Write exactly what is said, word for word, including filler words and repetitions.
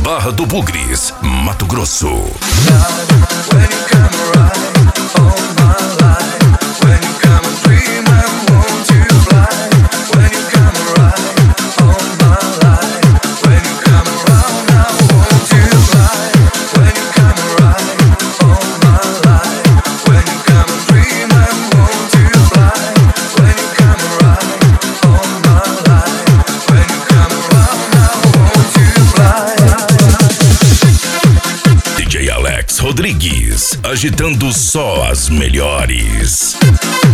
Barra do Bugres, Mato Grosso. D J Alex Rodrigues, agitando só as melhores.